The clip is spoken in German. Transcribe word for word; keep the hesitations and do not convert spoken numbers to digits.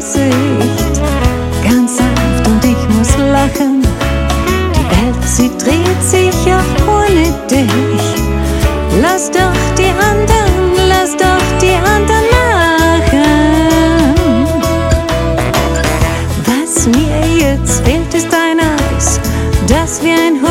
Gesicht. Ganz sanft und ich muss lachen. Die Welt, sie dreht sich auch ohne dich. Lass doch die anderen, lass doch die anderen machen. Was mir jetzt fehlt, ist ein Eis, das wie ein Hund